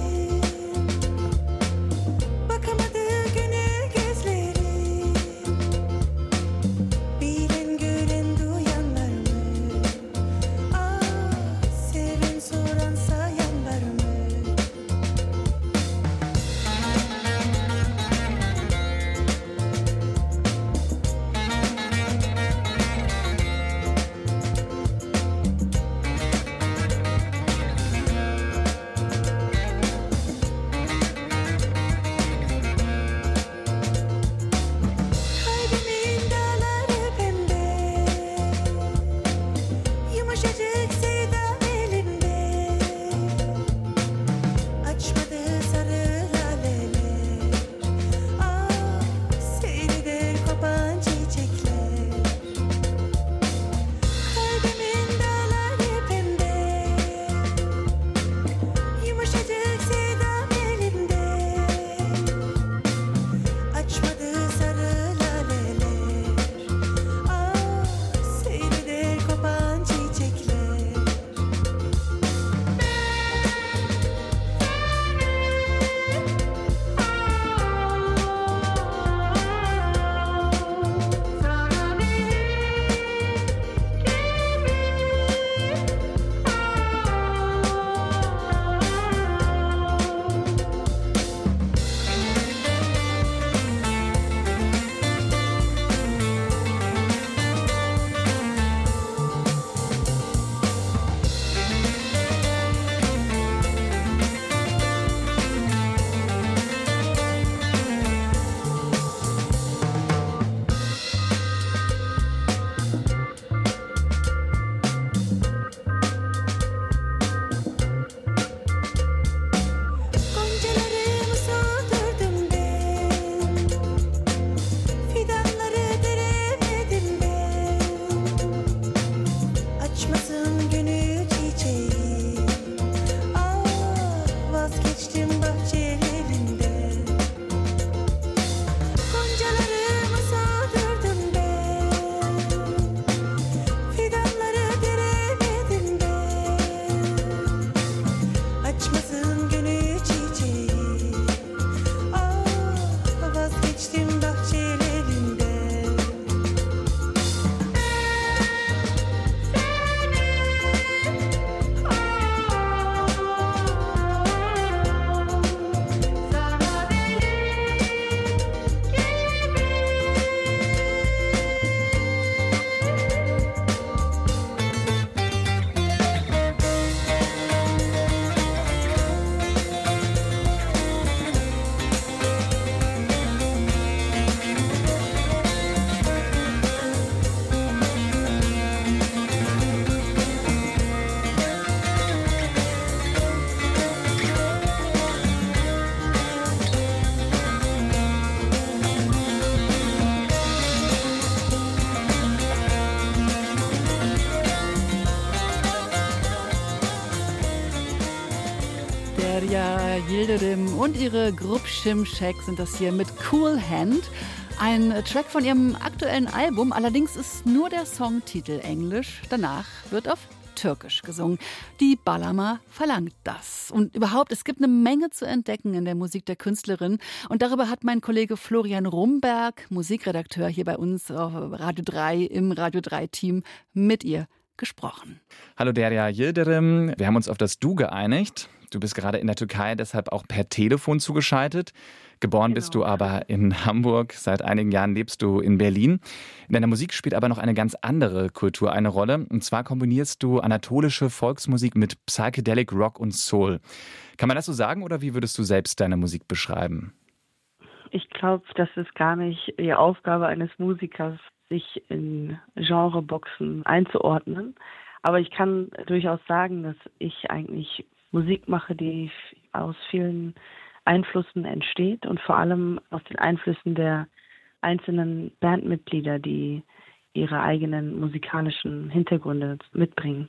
Derya Yildirim und ihre Gruppe Şimşek sind das hier mit Cool Hand. Ein Track von ihrem aktuellen Album, allerdings ist nur der Songtitel englisch. Danach wird auf Türkisch gesungen. Die Bağlama verlangt das. Und überhaupt, es gibt eine Menge zu entdecken in der Musik der Künstlerin. Und darüber hat mein Kollege Florian Rumberg, Musikredakteur hier bei uns auf Radio drei, im Radio drei Team, mit ihr gesprochen. Hallo Derya Yildirim, wir haben uns auf das Du geeinigt. Du bist gerade in der Türkei, deshalb auch per Telefon zugeschaltet. Geboren genau. bist du aber in Hamburg, seit einigen Jahren lebst du in Berlin. In deiner Musik spielt aber noch eine ganz andere Kultur eine Rolle. Und zwar kombinierst du anatolische Volksmusik mit Psychedelic Rock und Soul. Kann man das so sagen oder wie würdest du selbst deine Musik beschreiben? Ich glaube, das ist gar nicht die Aufgabe eines Musikers, sich in Genreboxen einzuordnen. Aber ich kann durchaus sagen, dass ich eigentlich Musik mache, die aus vielen Einflüssen entsteht und vor allem aus den Einflüssen der einzelnen Bandmitglieder, die ihre eigenen musikalischen Hintergründe mitbringen.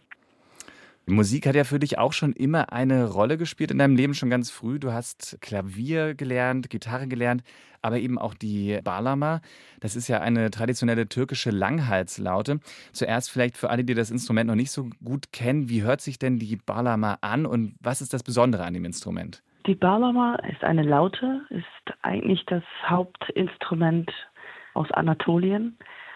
Musik hat ja für dich auch schon immer eine Rolle gespielt in deinem Leben, schon ganz früh. Du hast Klavier gelernt, Gitarre gelernt, aber eben auch die Bağlama. Das ist ja eine traditionelle türkische Langhalslaute. Zuerst vielleicht für alle, die das Instrument noch nicht so gut kennen, wie hört sich denn die Bağlama an und was ist das Besondere an dem Instrument? Die Bağlama ist eine Laute, ist eigentlich das Hauptinstrument aus Anatolien.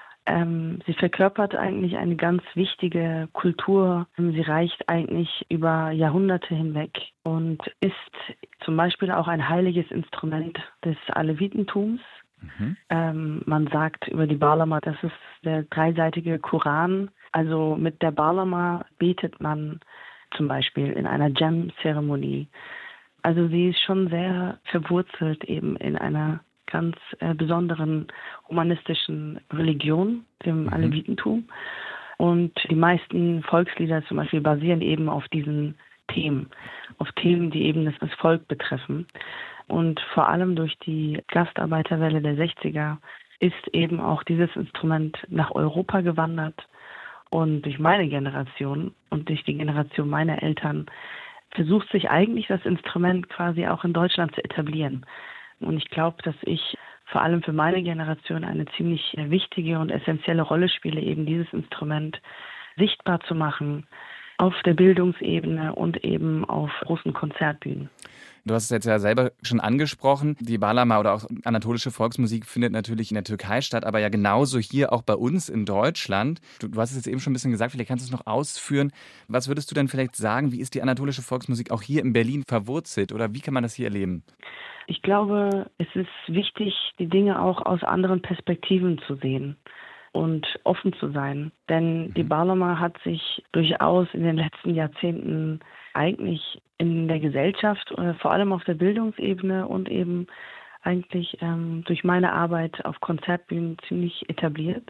Ähm, sie verkörpert eigentlich eine ganz wichtige Kultur. Sie reicht eigentlich über Jahrhunderte hinweg und ist zum Beispiel auch ein heiliges Instrument des Alevitentums. Mhm. Ähm, man sagt über die Bağlama, das ist der dreiseitige Koran. Also mit der Bağlama betet man zum Beispiel in einer Jam-Zeremonie. Also sie ist schon sehr verwurzelt eben in einer ganz äh, besonderen humanistischen Religion, dem mhm. Alevitentum. Und die meisten Volkslieder zum Beispiel basieren eben auf diesen Themen, auf Themen, die eben das, das Volk betreffen. Und vor allem durch die Gastarbeiterwelle der sechziger ist eben auch dieses Instrument nach Europa gewandert. Und durch meine Generation und durch die Generation meiner Eltern versucht sich eigentlich das Instrument quasi auch in Deutschland zu etablieren. Und ich glaube, dass ich vor allem für meine Generation eine ziemlich wichtige und essentielle Rolle spiele, eben dieses Instrument sichtbar zu machen auf der Bildungsebene und eben auf großen Konzertbühnen. Du hast es jetzt ja selber schon angesprochen. Die Bağlama oder auch anatolische Volksmusik findet natürlich in der Türkei statt, aber ja genauso hier auch bei uns in Deutschland. Du, du hast es jetzt eben schon ein bisschen gesagt, vielleicht kannst du es noch ausführen. Was würdest du denn vielleicht sagen, wie ist die anatolische Volksmusik auch hier in Berlin verwurzelt oder wie kann man das hier erleben? Ich glaube, es ist wichtig, die Dinge auch aus anderen Perspektiven zu sehen und offen zu sein. Denn die Bağlama hat sich durchaus in den letzten Jahrzehnten eigentlich in der Gesellschaft, vor allem auf der Bildungsebene und eben eigentlich ähm, durch meine Arbeit auf Konzertbühnen ziemlich etabliert.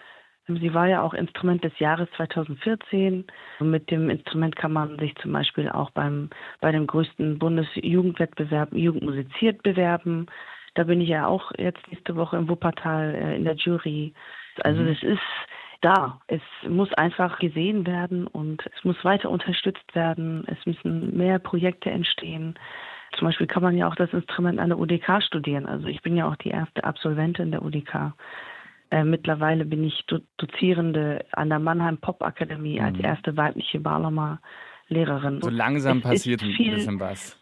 Sie war ja auch Instrument des Jahres zweitausendvierzehn. Und mit dem Instrument kann man sich zum Beispiel auch beim bei dem größten Bundesjugendwettbewerb Jugend musiziert bewerben. Da bin ich ja auch jetzt nächste Woche im Wuppertal äh, in der Jury. Also das ist da. Es muss einfach gesehen werden und es muss weiter unterstützt werden. Es müssen mehr Projekte entstehen. Zum Beispiel kann man ja auch das Instrument an der U D K studieren. Also ich bin ja auch die erste Absolventin der U D K. Äh, mittlerweile bin ich Do- Dozierende an der Mannheim Popakademie mhm. als erste weibliche Bağlama-Lehrerin. So langsam es passiert ein viel, bisschen was.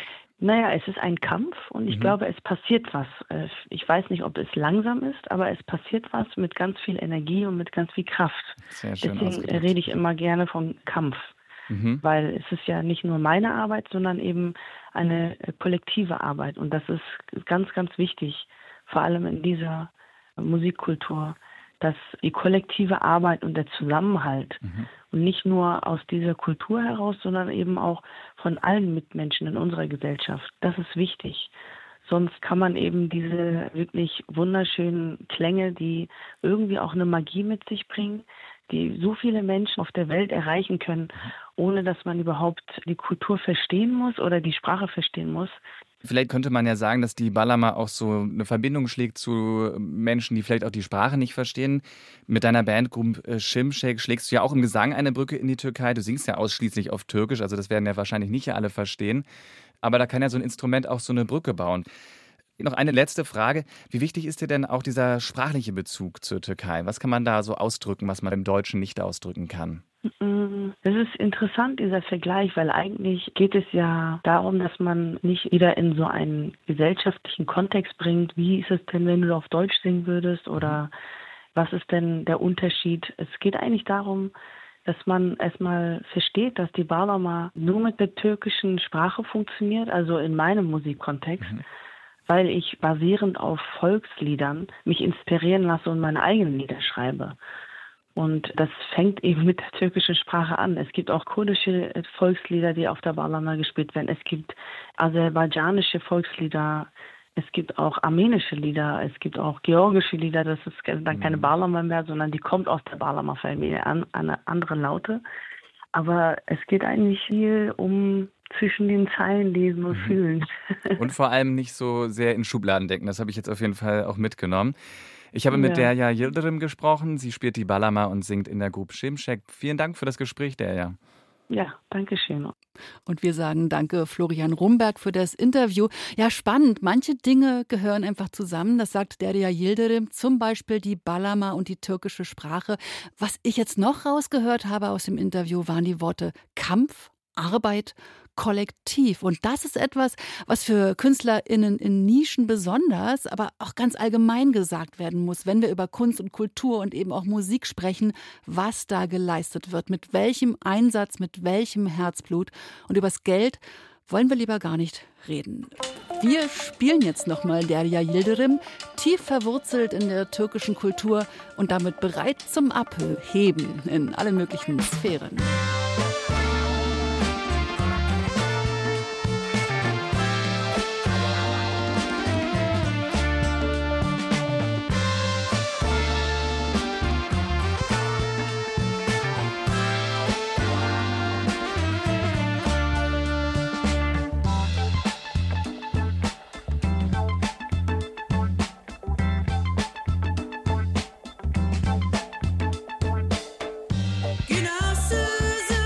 Naja, es ist ein Kampf und ich mhm. glaube, es passiert was. Ich weiß nicht, ob es langsam ist, aber es passiert was mit ganz viel Energie und mit ganz viel Kraft. Sehr schön Deswegen ausgedrückt. rede ich immer gerne vom Kampf. Mhm. Weil es ist ja nicht nur meine Arbeit, sondern eben eine kollektive Arbeit. Und das ist ganz, ganz wichtig, vor allem in dieser Musikkultur, dass die kollektive Arbeit und der Zusammenhalt mhm. und nicht nur aus dieser Kultur heraus, sondern eben auch von allen Mitmenschen in unserer Gesellschaft. Das ist wichtig. Sonst kann man eben diese wirklich wunderschönen Klänge, die irgendwie auch eine Magie mit sich bringen, die so viele Menschen auf der Welt erreichen können, ohne dass man überhaupt die Kultur verstehen muss oder die Sprache verstehen muss. Vielleicht könnte man ja sagen, dass die Bağlama auch so eine Verbindung schlägt zu Menschen, die vielleicht auch die Sprache nicht verstehen. Mit deiner Bandgruppe Şimşek schlägst du ja auch im Gesang eine Brücke in die Türkei. Du singst ja ausschließlich auf Türkisch, also das werden ja wahrscheinlich nicht alle verstehen. Aber da kann ja so ein Instrument auch so eine Brücke bauen. Noch eine letzte Frage. Wie wichtig ist dir denn auch dieser sprachliche Bezug zur Türkei? Was kann man da so ausdrücken, was man im Deutschen nicht ausdrücken kann? Das ist interessant, dieser Vergleich, weil eigentlich geht es ja darum, dass man nicht wieder in so einen gesellschaftlichen Kontext bringt. Wie ist es denn, wenn du auf Deutsch singen würdest, oder was ist denn der Unterschied? Es geht eigentlich darum, dass man erstmal versteht, dass die Bağlama nur mit der türkischen Sprache funktioniert, also in meinem Musikkontext, mhm. weil ich basierend auf Volksliedern mich inspirieren lasse und meine eigenen Lieder schreibe. Und das fängt eben mit der türkischen Sprache an. Es gibt auch kurdische Volkslieder, die auf der Bağlama gespielt werden. Es gibt aserbaidschanische Volkslieder. Es gibt auch armenische Lieder. Es gibt auch georgische Lieder. Das ist dann keine Bağlama mehr, sondern die kommt aus der Bağlama-Familie an, eine andere Laute. Aber es geht eigentlich viel um zwischen den Zeilen lesen und mhm. fühlen. Und vor allem nicht so sehr in Schubladen denken. Das habe ich jetzt auf jeden Fall auch mitgenommen. Ich habe mit Ja. Derya Yildirim gesprochen. Sie spielt die Bağlama und singt in der Gruppe Şimşek. Vielen Dank für das Gespräch, Derya. Ja, danke schön. Und wir sagen danke Florian Rumberg für das Interview. Ja, spannend. Manche Dinge gehören einfach zusammen. Das sagt Derya Yildirim. Zum Beispiel die Bağlama und die türkische Sprache. Was ich jetzt noch rausgehört habe aus dem Interview, waren die Worte Kampf, Arbeit, Kollektiv. Und das ist etwas, was für KünstlerInnen in Nischen besonders, aber auch ganz allgemein gesagt werden muss, wenn wir über Kunst und Kultur und eben auch Musik sprechen, was da geleistet wird, mit welchem Einsatz, mit welchem Herzblut. Und übers Geld wollen wir lieber gar nicht reden. Wir spielen jetzt nochmal Derya Yildirim, tief verwurzelt in der türkischen Kultur und damit bereit zum Abheben in allen möglichen Sphären. Günahsız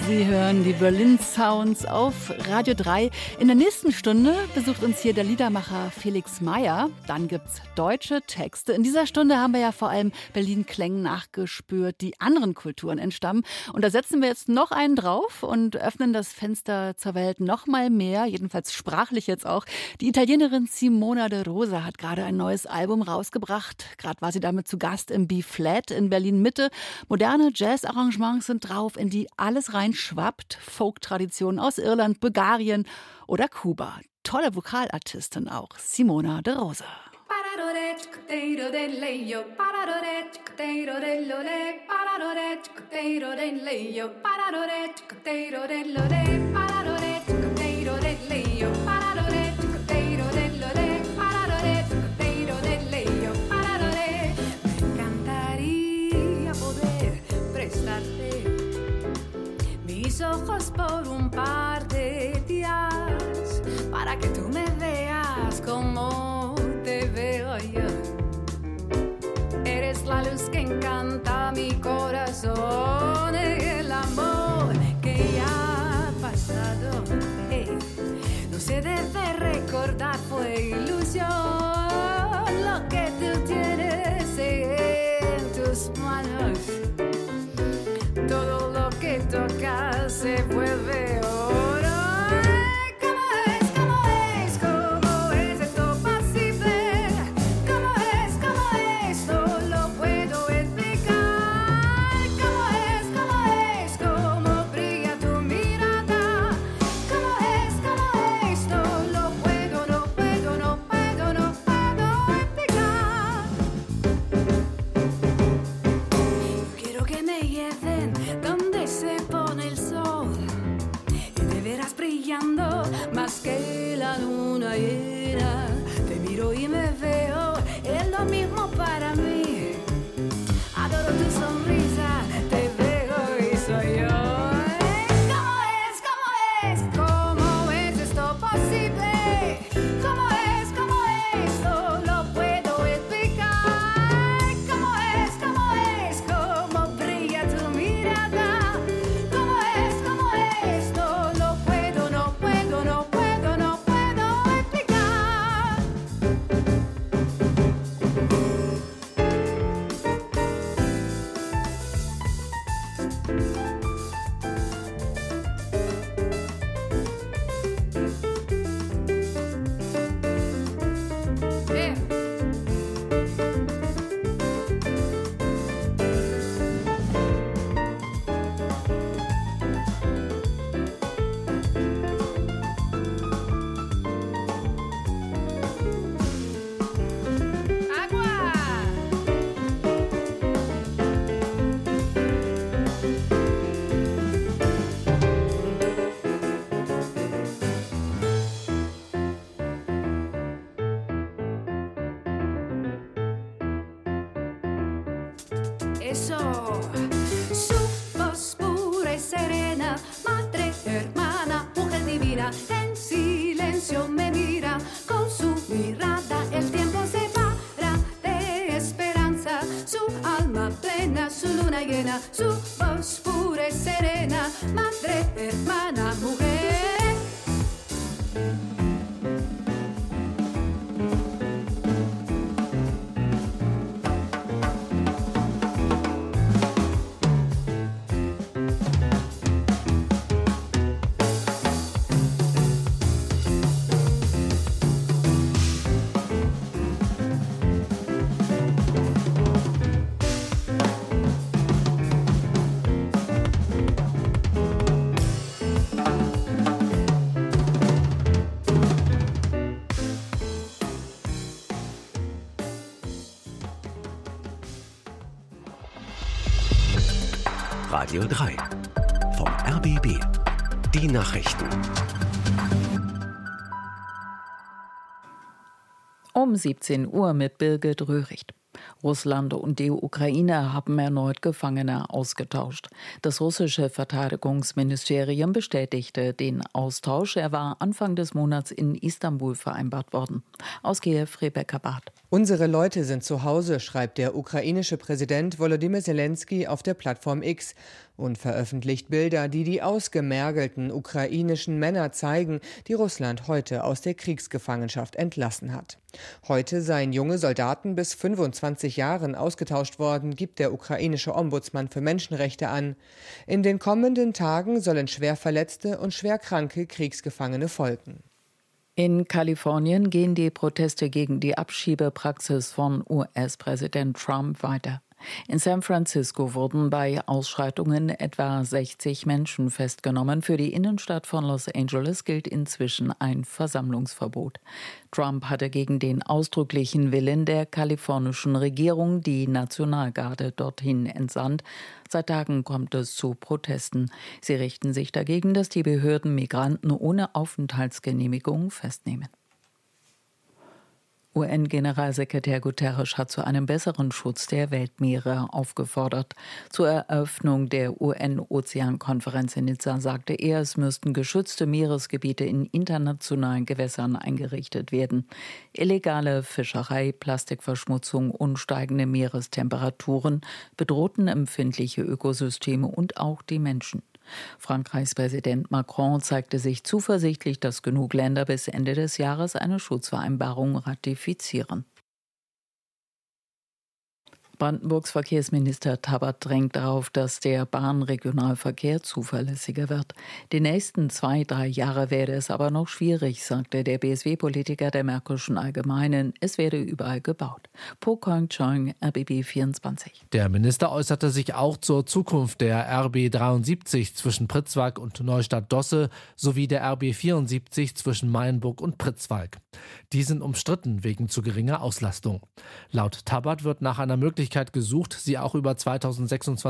Sie hören die Berlin Sounds auf Radio drei. In der nächsten Stunde besucht uns hier der Liedermacher Felix Meyer. Dann gibt's deutsche Texte. In dieser Stunde haben wir ja vor allem Berlin-Klängen nachgespürt, die anderen Kulturen entstammen. Und da setzen wir jetzt noch einen drauf und öffnen das Fenster zur Welt noch mal mehr, jedenfalls sprachlich jetzt auch. Die Italienerin Simona de Rosa hat gerade ein neues Album rausgebracht. Gerade war sie damit zu Gast im B-Flat in Berlin-Mitte. Moderne Jazz-Arrangements sind drauf, in die alles reinschwappt. Folk-Traditionen aus Irland, Bulgarien oder Kuba. Tolle Vokalartistin auch, Simona de Rosa. Mis ojos por un par de días para que tú me veas como te veo yo. Eres la luz que encanta mi corazón, el amor que ya ha pasado. Hey, no se debe recordar, fue ilusión lo que tú tienes en tus manos. Todo lo que tocas se vuelve oro. ¿Cómo es, cómo es, cómo es esto posible? ¿Cómo es, cómo es? No lo puedo explicar. ¿Cómo es, cómo es, cómo brilla tu mirada? ¿Cómo es, cómo es? No lo puedo, no puedo, no puedo, no puedo explicar. Quiero que me lleven donde se pone el sol y te verás brillando más que la luna llena. Te miro y me veo, es lo mismo para mí. Adoro tu sonrisa, te veo y soy yo. ¿Cómo es, cómo es, cómo es esto posible? ¿Cómo es, cómo es, no lo puedo explicar? ¿Cómo es, cómo es, cómo brilla tu mirada? ¿Cómo es, cómo es, no lo puedo, no puedo, no puedo, no puedo explicar? Yeah. Agua. Eso, su voz pura y serena, madre, hermana, mujer divina, en silencio me mira, con su mirada el tiempo se para de esperanza, su alma plena, su luna llena, su voz pura y serena, madre, hermana, mujer. Radio drei. Vom R B B. Die Nachrichten. Um siebzehn Uhr mit Birgit Röhricht. Russland und die Ukraine haben erneut Gefangene ausgetauscht. Das russische Verteidigungsministerium bestätigte den Austausch. Er war Anfang des Monats in Istanbul vereinbart worden. Aus Kiew, Rebecca Barth. Unsere Leute sind zu Hause, schreibt der ukrainische Präsident Volodymyr Zelensky auf der Plattform X und veröffentlicht Bilder, die die ausgemergelten ukrainischen Männer zeigen, die Russland heute aus der Kriegsgefangenschaft entlassen hat. Heute seien junge Soldaten bis fünfundzwanzig Jahren ausgetauscht worden, gibt der ukrainische Ombudsmann für Menschenrechte an. In den kommenden Tagen sollen schwerverletzte und schwerkranke Kriegsgefangene folgen. In Kalifornien gehen die Proteste gegen die Abschiebepraxis von U S-Präsident Trump weiter. In San Francisco wurden bei Ausschreitungen etwa sechzig Menschen festgenommen. Für die Innenstadt von Los Angeles gilt inzwischen ein Versammlungsverbot. Trump hatte gegen den ausdrücklichen Willen der kalifornischen Regierung die Nationalgarde dorthin entsandt. Seit Tagen kommt es zu Protesten. Sie richten sich dagegen, dass die Behörden Migranten ohne Aufenthaltsgenehmigung festnehmen. U N-Generalsekretär Guterres hat zu einem besseren Schutz der Weltmeere aufgefordert. Zur Eröffnung der U N-Ozeankonferenz in Nizza sagte er, es müssten geschützte Meeresgebiete in internationalen Gewässern eingerichtet werden. Illegale Fischerei, Plastikverschmutzung und steigende Meerestemperaturen bedrohten empfindliche Ökosysteme und auch die Menschen. Frankreichs Präsident Macron zeigte sich zuversichtlich, dass genug Länder bis Ende des Jahres eine Schutzvereinbarung ratifizieren. Brandenburgs Verkehrsminister Tabat drängt darauf, dass der Bahnregionalverkehr zuverlässiger wird. Die nächsten zwei, drei Jahre werde es aber noch schwierig, sagte der B S W-Politiker der Märkischen Allgemeinen. Es werde überall gebaut. Po Kong Chong, R B B vierundzwanzig. Der Minister äußerte sich auch zur Zukunft der R B dreiundsiebzig zwischen Pritzwalk und Neustadt-Dosse sowie der R B vierundsiebzig zwischen Mayenburg und Pritzwalk. Die sind umstritten wegen zu geringer Auslastung. Laut Tabat wird nach einer Möglichkeit gesucht, sie auch über zweitausendsechsundzwanzig